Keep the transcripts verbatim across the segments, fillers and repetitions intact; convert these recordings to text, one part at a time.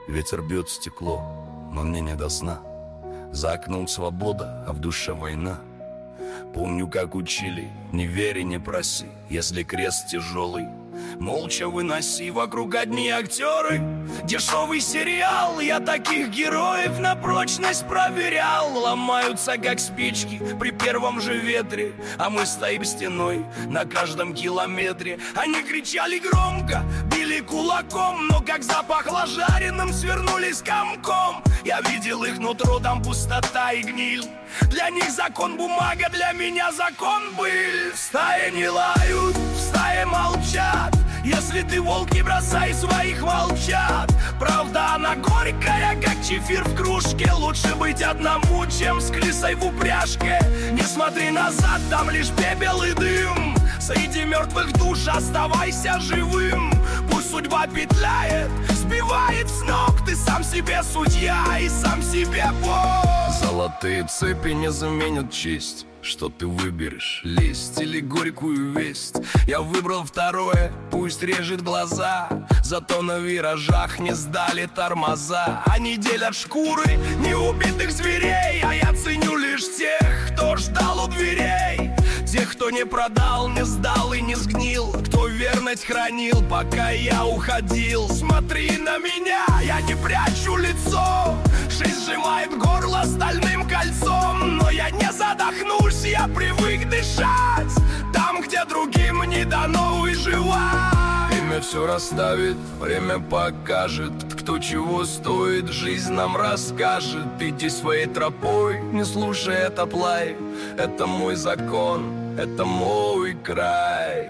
Ветер бьет в стекло, но мне не до сна. За окном свобода, а в душе война. Помню, как учили: не верь и не проси, если крест тяжелый, молча выноси. Вокруг одни актеры, дешевый сериал. Я таких героев на прочность проверял. Ломаются, как спички, при первом же ветре, а мы стоим стеной на каждом километре. Они кричали громко, били кулаком, но как запахло жареным, свернулись комком. Я видел их нутро, там пустота и гниль. Для них закон бумага, для меня закон быль. В стае не лают, в стае молчат. Если ты волк, не бросай своих волчат. Правда, она горькая, как чефир в кружке. Лучше быть одному, чем с крысой в упряжке. Не смотри назад, там лишь пепел и дым. Среди мертвых душ оставайся живым. Пусть судьба петляет, сбивает с ног. Ты сам себе судья и сам себе бог. Золотые цепи не заменят честь. Что ты выберешь, лесть или горькую весть? Я выбрал второе, пусть режет глаза. Зато на виражах не сдали тормоза. Они делят шкуры неубитых зверей, а я ценю лишь тех, кто ждал у дверей. Тех, кто не продал, не сдал и не сгнил, кто верность хранил, пока я уходил. Смотри на меня, я не прячу лицо. Жизнь сжимает горло стальным кольцом, но я не задохнусь, я привык дышать там, где другим не дано выживать. Время все расставит, время покажет, кто чего стоит, жизнь нам расскажет. Иди своей тропой, не слушай этот лай. Это мой закон, это мой край.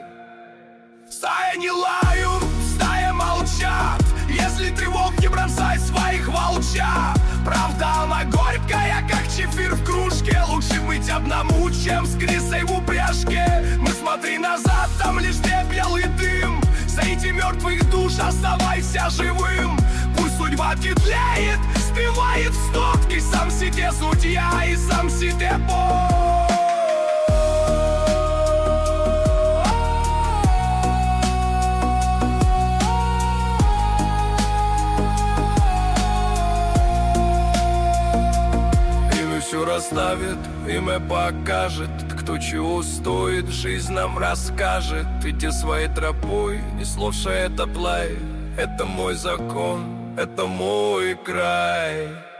Стая не лают, стая молчат. Если ты волк, не бросай своих волчат. Правда, она горькая, как чефир в кружке. Лучше быть одному, чем с крысой в упряжке. Не смотри назад, там лишь пепел и дым. Среди мертвых душ оставайся живым. Пусть судьба петляет, сбивает с ног. Ты сам себе судья и сам себе бог. Все расставит, имя покажет, кто чего стоит, жизнь нам расскажет. Иди своей тропой, не слушай этот лай. Это мой закон, это мой край.